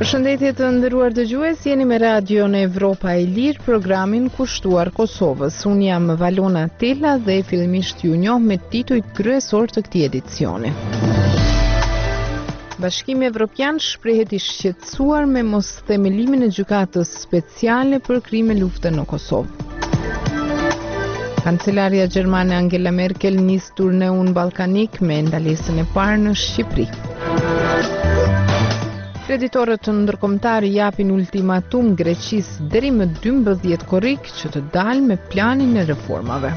Përshëndetje të nderuar dëgjues, jeni me Radio në Evropa e Lirë, programin kushtuar Kosovës. Unë jam Valona Tella dhe fillimisht ju njoh me titujt kryesor të këtij edicioni. Bashkimi Evropian shprehet i shqetësuar me mosthemelimin e gjykatës speciale për krime lufte në Kosovë. Kancelaria gjermane Angela Merkel nis turneun ballkanik me ndalesën e parë në Shqipëri. Kreditorët ndërkombëtar japin ultimatum Greqisë deri më 12 korrik që të dalë me planin e reformave.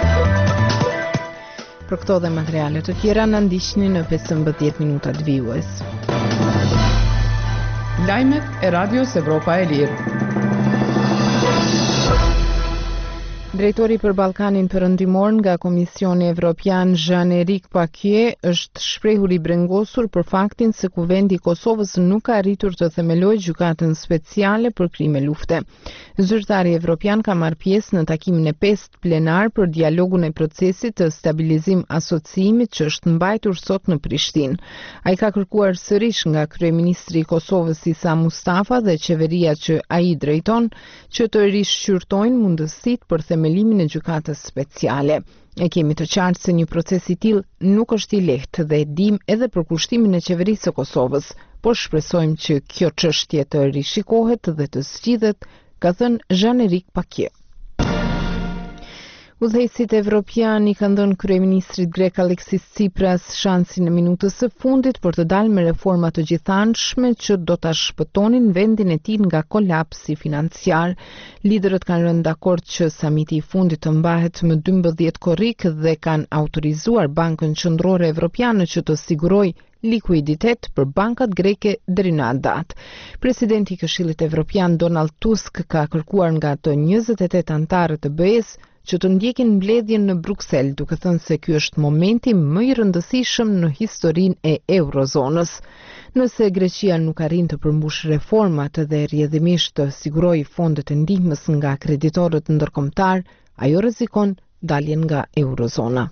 Për këto dhe materiale të tjera na ndiqni në 15 minutat vijues. Lajmet e Radios Evropa e Lirë. Drejtori për Ballkanin Perëndimor nga Komisioni Evropian Jean-Éric Paquet është shprehur i brengosur për faktin se Kuvendi i Kosovës nuk ka arritur të themelojë gjykatën speciale për krime lufte. Zyrtari evropian ka marrë pjesë në takimin e 5 plenar për dialogun e procesit të stabilizim asociimit që është mbajtur sot në Prishtinë. Ai ka kërkuar sërish nga kryeministri i Kosovës Isa Mustafa dhe qeveria që ai drejton që të rishqyrtojnë mundësitë për themelimin e gjykatës speciale. E kemi të qartë se një proces i tillë nuk është i lehtë dhe e dim edhe për kushtimin e qeverisë së Kosovës, por shpresojmë që kjo çështje të rishikohet dhe të zgjidhet, ka thënë Jean-Éric Paquet. Udhëheqësit evropian i kanë dhënë kryeministrit grek Alexis Tsipras shansin në minutës së fundit për të dalë me reforma të gjithanshme që do ta shpëtonin vendin e tij nga kolapsi financiar. Liderët kanë rënë dakord që samiti i fundit të mbahet më 12 korrik dhe kanë autorizuar Bankën Qendrore Evropiane që të sigurojë likuiditet për bankat greke deri në atë datë. Presidenti i Këshillit Evropian Donald Tusk ka kërkuar nga të 28 anëtarët të BE-s që të ndjekin mbledhjen në Bruksel, duke thënë se ky është momenti më i rëndësishëm në historinë e eurozonës. Nëse Greqia nuk arrin të përmbush reformat dhe rrjedhimisht të sigurojë fondet e ndihmës nga kreditorët ndërkombëtar, ajo rrezikon daljen nga eurozona.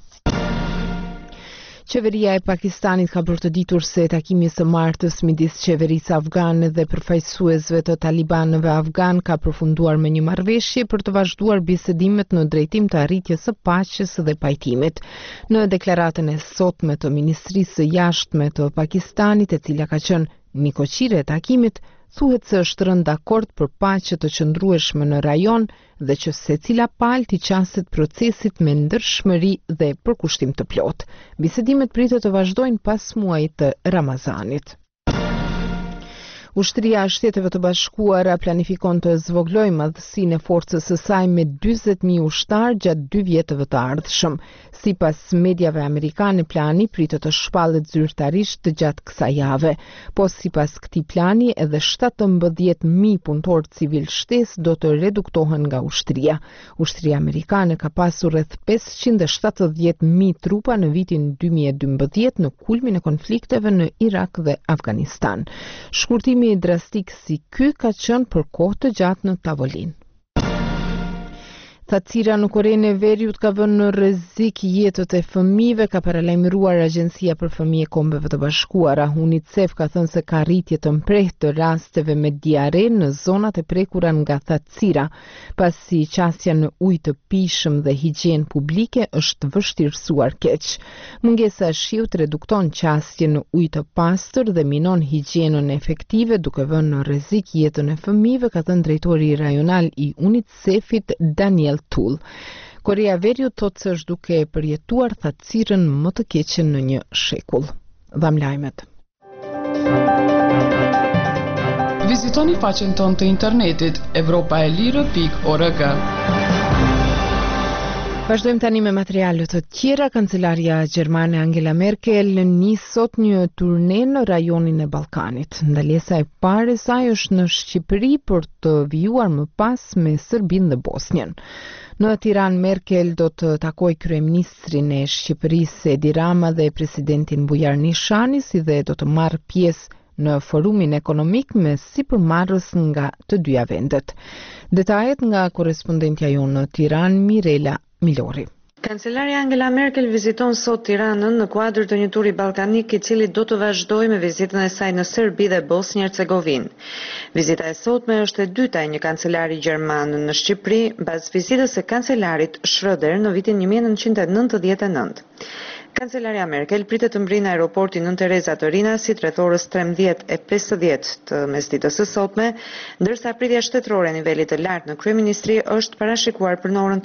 Qeveria e Pakistanit ka bërë të ditur se takimi së martës midis qeverisë afgane dhe përfaqësuesve të talibanëve afgan ka përfunduar me një marrëveshje për të vazhduar bisedimet në drejtim të arritjes së paqes dhe pajtimit. Në deklaratën e sotme të Ministrisë së Jashtme të Pakistanit, e cila ka qenë mikoqire e takimit, thuhet se është rënë dakord për paqe të qëndrueshme në rajon dhe që secila palë t'i qaset procesit me ndershmëri dhe përkushtim të plotë. Bisedimet pritet të vazhdojnë pas muajit të Ramazanit. Ushtria e Shteteve të Bashkuara planifikon të zvoglojë madhësinë e forcës së saj me 40.000 ushtar gjatë 2 vjetëve të ardhshëm. Sipas mediave amerikane, plani pritet të shpallet zyrtarisht gjatë kësaj jave. Po sipas këtij plani, edhe 17.000 punëtorë civil shtesë do të reduktohen nga ushtria. Ushtria amerikane ka pasur rreth 570.000 trupa në vitin 2012 në kulmin e konflikteve në Irak dhe Afganistan. Shkurtimi drastik si ky ka qenë për kohë të gjatë në tavolinë. Thatësira në Korenë e Veriut ka vënë në rrezik jetët e fëmijëve, ka paralajmëruar Agjencia për Fëmijë e Kombeve të Bashkuara. UNICEF ka thënë se ka rritje të mprehtë të rasteve me diare në zonat e prekura nga thatësira, pasi qasja në ujë të pijshëm dhe higjinë publike është vështirësuar keq. Mungesa e shiut redukton qasjen në ujë të pastër dhe minon higjienën efektive, duke vënë në rrezik jetën e fëmijëve, ka thënë drejtori rajonal i UNICEF-it Daniel Tull. Korea e Veriut thotë se është duke përjetuar thatësirën më të keqen në një shekull. Dham lajmet. Vizitoni faqen tonë të internetit europaelire.org. Vazhdojmë tani me materiale të tjera. Kancelaria gjermane Angela Merkel nis sot një turne në rajonin e Ballkanit. Ndalesa e parë e saj është në Shqipëri për të vijuar më pas me Serbinë dhe Bosnjën. Në Tiranë, Merkel do të takojë kryeministrin e Shqipërisë Edi Rama dhe presidentin Bujar Nishani, si dhe do të marrë pjesë në forumin ekonomik me sipërmarrës nga të dyja vendet. Detajet nga korrespondentja jonë në Tiranë, Mirela Milori. Kancelarja Angela Merkel viziton sot Tiranën në kuadër të një turi ballkanik i cili do të vazhdojë me vizitën e saj në Serbi dhe Bosnjë-Hercegovinë. Vizita e sotme është e dyta e një kancelari gjerman në Shqipëri, mbas vizitës së kancelarit Schröder në vitin 1999. Kancelaria Merkel pritet të mbrinë aeroportin Nën Tereza të Rinasit rreth orës 13:50 të mesditës së sotme, ndërsa pritja shtetërore e nivelit të lartë në kryeministri është parashikuar për në orën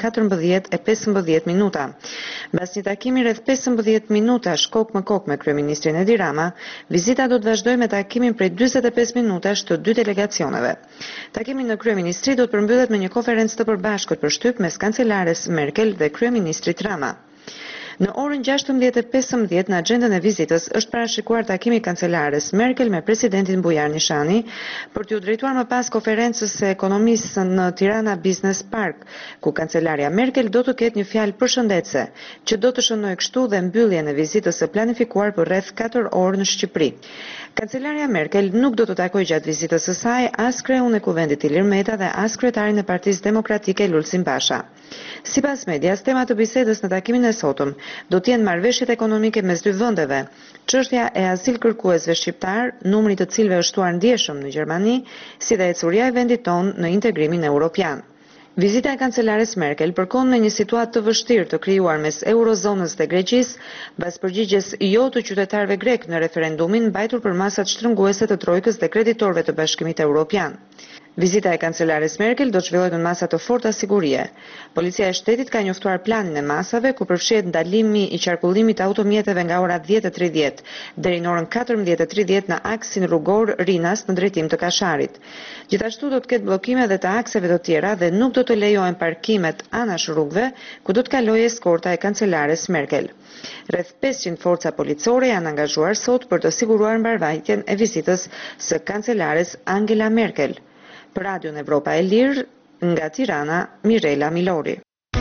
14:15. Mbas një takimi rreth 15 minutash kokë me kokë me kryeministrin Edi Rama, vizita do të vazhdojë me takimin prej 45 minutash të dy delegacioneve. Takimi në kryeministri do të përmbyllet me një konferencë të përbashkët për shtyp mes kancelares Merkel dhe kryeministrit Rama. Në orën 16:15 në agjendën e vizitës është parashikuar takimi i kancelares Merkel me presidentin Bujar Nishani për t'u drejtuar më pas konferencës së ekonomisë në Tirana Business Park, ku kancelaria Merkel do të ketë një fjalë përshëndetëse, që do të shënojë kështu dhe mbylljen e vizitës së planifikuar për rreth 4 orë në Shqipëri. Kancelaria Merkel nuk do të takojë gjatë vizitës së saj as kreun e kuvendit Ilir Meta dhe as kryetarin e Partisë Demokratike Lulzim Basha. Sipas medias, tema të bisedës në takimin e sotëm do të jenë marrëveshjet ekonomike mes dy vendeve, çështja e azilkërkuesve shqiptar, numri të cilëve është shtuar ndjeshëm në Gjermani, si dhe ecuria e vendit tonë në integrimin evropian. Vizita e kancelares Merkel përkon me një situatë të vështirë të krijuar mes eurozonës dhe Greqisë, mbas përgjigjes jo të qytetarëve grek në referendumin mbajtur për masat shtrënguese të trojkës dhe kreditorëve të Bashkimit Evropian. Vizita e kancelares Merkel do të zhvillohet në masa të forta sigurie. Policia e shtetit ka njoftuar planin e masave ku përfshihet ndalimi i qarkullimit të automjeteve nga ora 10:30 deri në orën 14:30 në aksin rrugor Rinas në drejtim të Kasharit. Gjithashtu do të ketë bllokime edhe të akseve të tjera dhe nuk do të lejohen parkimet anash rrugëve ku do të kalojë eskorta e kancelares Merkel. Rreth 500 forca policore janë angazhuar sot për të siguruar mbarvajtjen e vizitës së kancelares Angela Merkel. Për Radion Evropa e Lirë, nga Tirana, Mirela Milori.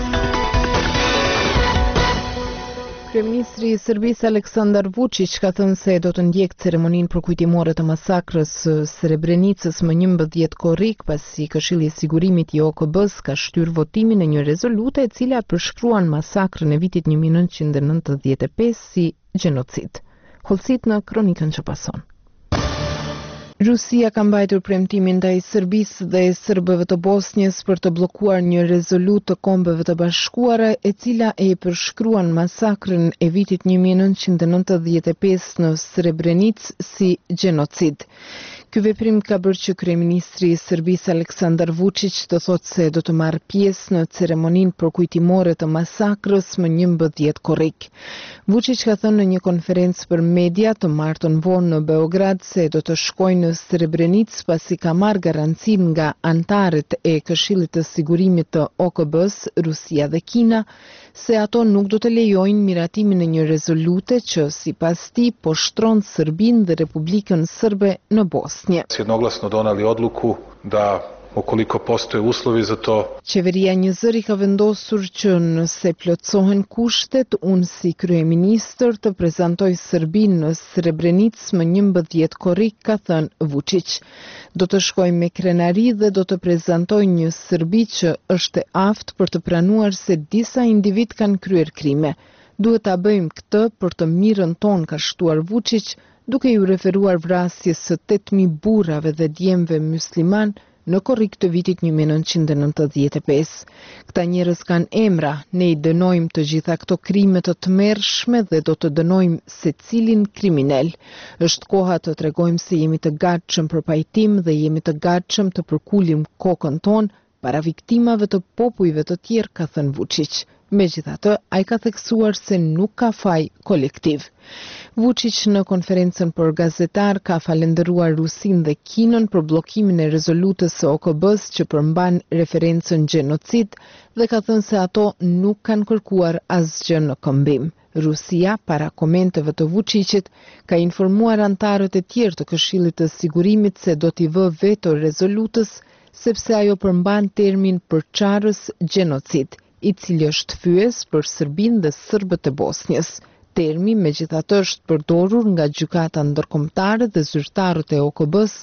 Kryeministri i Serbisë Aleksandar Vučić ka thënë se do të ndjekë ceremoninë përkujtimore të masakrës së Srebrenicës më 11 korrik, pasi Këshilli i Sigurimit i OKB-s ka shtyrë votimin e një rezolute e cila përshkruan masakrën e vitit 1995 si gjenocid. Hollësit në kronikën që pason. Rusia ka mbajtur premtimin ndaj Serbisë dhe serbëve të Bosnjës për të bllokuar një rezolutë të Kombeve të Bashkuara e cila e përshkruan masakrën e vitit 1995 në Srebrenicë si gjenocid. Ky veprim ka bërë që kryeministri i Serbisë Aleksandar Vučić të thotë se do të marrë pjesë në ceremoninë përkujtimore të masakrës më 11 korrik. Vučić ka thënë në një konferencë për media të martën vonë në Beograd se do të shkojë në Srebrenicë pasi ka marrë garancinë nga anëtarët e Këshillit të Sigurimit të OKB-s, Rusia dhe Kina, se ato nuk do të lejojnë miratimin e një rezolute që sipas tij poshtron Serbinë dhe Republikën Srbe në Bosnjë. Jednoglasno doneli odluku da ukoliko postoje uslovi za to. Qeveria një zëri ka vendosur që nëse plotësohen kushtet, unë si kryeministër të prezantoj Serbinë në Srebrenicë më 11 korrik, ka thënë Vučić. Do të shkoj me krenari dhe do të prezantoj një Serbi që është e aftë për të pranuar se disa individ kanë kryer krime. Duhet ta bëjmë këtë për të mirën tonë, ka shtuar Vučić, duke ju referuar vrasjes së 8.000 burrave dhe djemve musliman në korrik të vitit 1995. Këta njerëz kanë emra, ne i dënojmë të gjitha këto krime të tmerrshme dhe do të dënojmë secilin kriminal. Është koha të tregojmë se jemi të gatshëm për pajtim dhe jemi të gatshëm të përkulim kokën tonë para viktimave të popujve të tjerë, ka thënë Vučić. Megjithatë, ai ka theksuar se nuk ka faj kolektiv. Vučić në konferencën për gazetar ka falendëruar Rusinë dhe Kinën për bllokimin e rezolutës së OKB-s që përmban referencën gjenocid dhe ka thënë se ato nuk kanë kërkuar asgjë në këmbim. Rusia, para komenteve të Vučićit, ka informuar antarët e tjerë të Këshillit të Sigurimit se do t'i vë veto rezolutës sepse ajo përmban termin përçarës gjenocid, i cili është fyes për Serbinë dhe serbët e Bosnjës. Termi megjithatë është përdorur nga gjykata ndërkombëtare dhe zyrtarët e OKB-s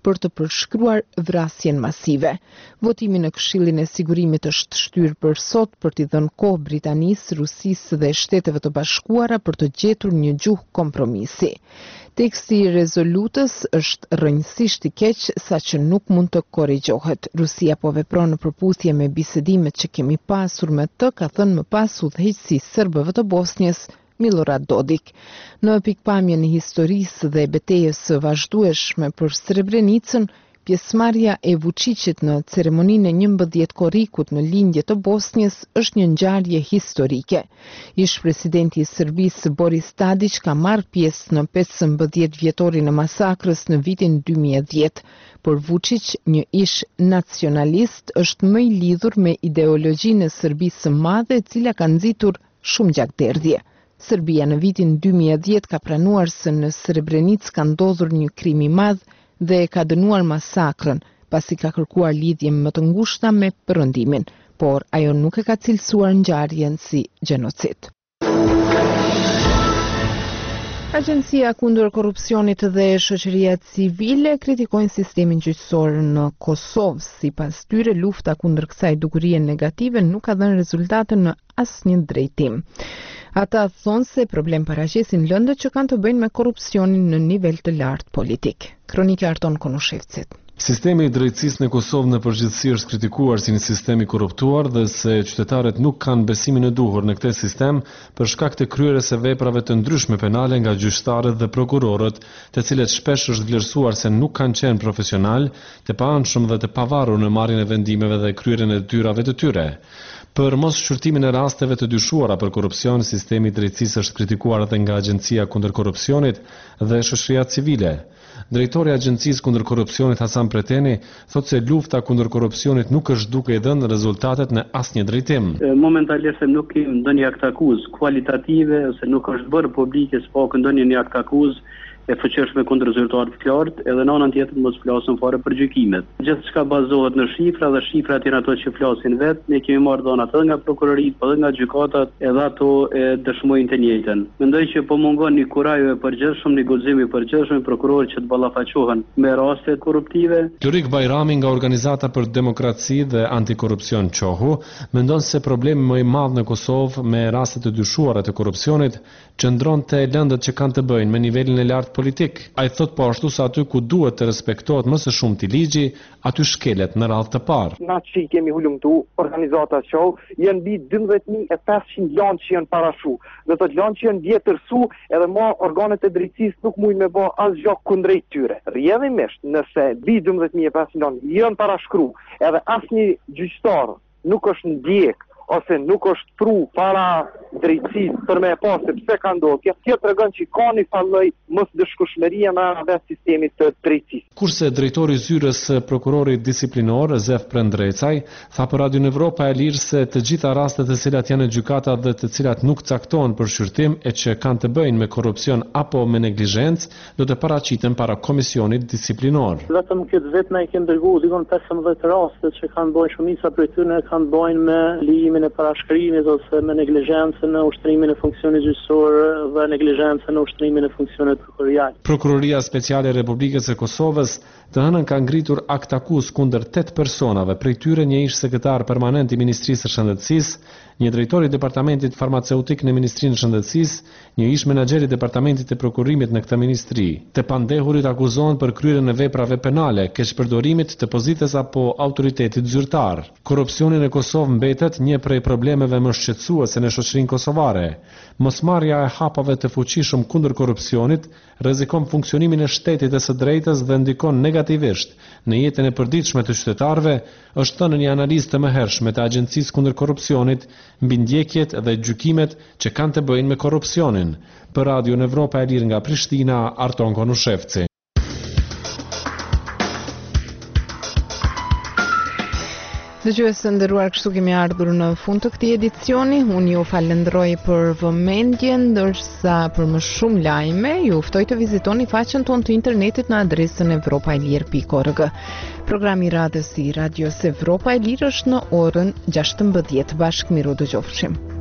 për të përshkruar vrasjen masive. Votimi në Këshillin e Sigurimit është shtyrë për sot për t'i dhënë kohë Britanisë, Rusisë dhe Shteteve të Bashkuara për të gjetur një gjuhë kompromisi. Teksti i rezolutës është rrënjësisht i keq saqë nuk mund të korrigjohet. Rusia po vepron në përputhje me bisedimet që kemi pasur me të, ka thënë më pas udhëheqësi serbëve të Bosnjës Milorad Dodik. Në pikpamjen e historisë dhe betejës së vazhdueshme për Srebrenicën, pjesëmarrja e Vučićit në ceremoninë e 11 korrikut në lindje të Bosnjës është një ngjarje historike. Ish presidenti i Serbisë Boris Tadić ka marrë pjesë në 15 vjetorin e masakrës në vitin 2010. Por Vučić, një ish nacionalist, është më i lidhur me ideologjinë e Serbisë së madhe, e cila ka nxitur shumë gjakderdhje. Serbia në vitin 2010 ka pranuar se në Srebrenicë ka ndodhur një krim i madh dhe ka dënuar masakrën, pasi ka kërkuar lidhje më të ngushta me perëndimin, por ajo nuk e ka cilësuar ngjarjen si gjenocid. Agjencia kundër korrupsionit dhe shoqëria civile kritikojnë sistemin gjyqësor në Kosovë. Sipas tyre, lufta kundër kësaj dukurie negative nuk ka dhënë rezultate në asnjë drejtim. Ata thonë se problem paraqesin lëndët që kanë të bëjnë me korrupsionin në nivel të lartë politik. Kronika Arton Konushevcit. Sistemi i drejtësisë në Kosovë në përgjithësi është kritikuar si një sistem i korruptuar dhe se qytetarët nuk kanë besimin e duhur në këtë sistem për shkak të kryerjes së veprave të ndryshme penale nga gjyqtarët dhe prokurorët, të cilët shpesh është vlerësuar se nuk kanë qenë profesional, të paanshëm dhe të pavarur në marrjen e vendimeve dhe kryerjen e detyrave të tyre. Për mos shqyrtimin e rasteve të dyshuara për korrupsion, sistemi i drejtësisë është kritikuar edhe nga Agjencia kundër korrupsionit dhe shoqëria civile. Drejtori i Agjencisë kundër korrupsionit Hasan Preteni thotë se lufta kundër korrupsionit nuk është duke i dhënë rezultatet në asnjë drejtim. Momentalisht nuk kemi ndonjë akt akuz kualitative ose nuk është bërë publike s'po ndonjë akt akuz e fuqishme kundër rezultateve të qartë, edhe në anën tjetër mos flasim fare për gjykimet. Gjithçka bazohet në shifra dhe shifrat janë ato që flasin vetë. Ne kemi marrë dhëna edhe nga prokuroria, edhe nga gjykatat, edhe ato e dëshmojnë të njëjtën. Mendoj që po mungon një kurajë e përgjithshëm, një guxim i përgjithshëm prokurorë që të ballafaqohen me raste korruptive. Lurik Bajrami nga Organizata për Demokraci dhe Antikorrupsion Çohu mendon se problemi më i madh në Kosovë me raste të dyshuara të korrupsionit qëndron te lëndët që kanë të bëjnë me nivelin e lartë politik. Ai thot po ashtu se aty ku duhet të respektohet më së shumti ligji, aty shkelet në radhë të parë. Na që kemi hulumtu, organizata show, janë mbi 12.500 lanë që janë parashu. Dhe të lanë që janë vjetërsu, edhe ma organet e drejtësisë nuk mujnë me ba asgjë kundrejt tyre. Rrjedhimisht, nëse mbi 12.500 lanë janë parashkru, edhe asnjë gjyqtar nuk është ndjek ose nuk është pru para drejtësisë për me pas se pse ka ndodhur. Kjo tregon që ka një falloj mos dëshkushmëria me anë sistemit të drejtësisë. Kurse drejtori i zyrës prokurorit disiplinor Zef Prendrecaj tha për Radio Evropa e Lirë se të gjitha rastet të cilat janë në gjykata dhe të cilat nuk caktohen për shqyrtim e që kanë të bëjnë me korrupsion apo me neglizhencë do të paraqiten para komisionit disiplinor. Vetëm këtë vit na i kemi dërguar dikon 15 raste që kanë bërë shumica prej tyre kanë bërë me lijimin e parashkrimit ose me neglizhencë në ushtrimin e funksionit gjyqësor dhe neglizhencë në ushtrimin e funksionit prokurorial. Prokuroria Speciale e Republikës së Kosovës të hënën ka ngritur akt akuz kundër 8 personave, prej tyre një ish sekretar permanent i Ministrisë së Shëndetësisë, një drejtor i departamentit farmaceutik në Ministrinë e Shëndetësisë, një ish menaxher i departamentit të prokurimit në këtë ministri. Të pandehurit akuzohen për kryerjen e veprave penale, keqpërdorimit të pozitës apo autoritetit zyrtar. Korrupsioni në Kosovë mbetet një prej problemeve më shqetësuese në shoqërinë kosovare. Mosmarrja e hapave të fuqishëm kundër korrupsionit rrezikon funksionimin e shtetit dhe së drejtës dhe ndikon negativisht në jetën e përditshme të qytetarëve, është thënë një analizë të mëhershme të Agjencisë kundër korrupsionit mbi ndjekjet dhe gjykimet që kanë të bëjnë me korrupsionin. Për Radio Evropa e Lirë nga Prishtina, Arton Konushevci. Dëgjues të nderuar, kështu kemi ardhur në fund të këtij edicioni. Unë ju falenderoj për vëmendjen, ndërsa për më shumë lajme ju ftoj të vizitoni faqen tonë të internetit në adresën evropaelir.org. Programi radhës i Radios Evropa e Lirë është në orën 16. Bashkë miru dëgjofshim.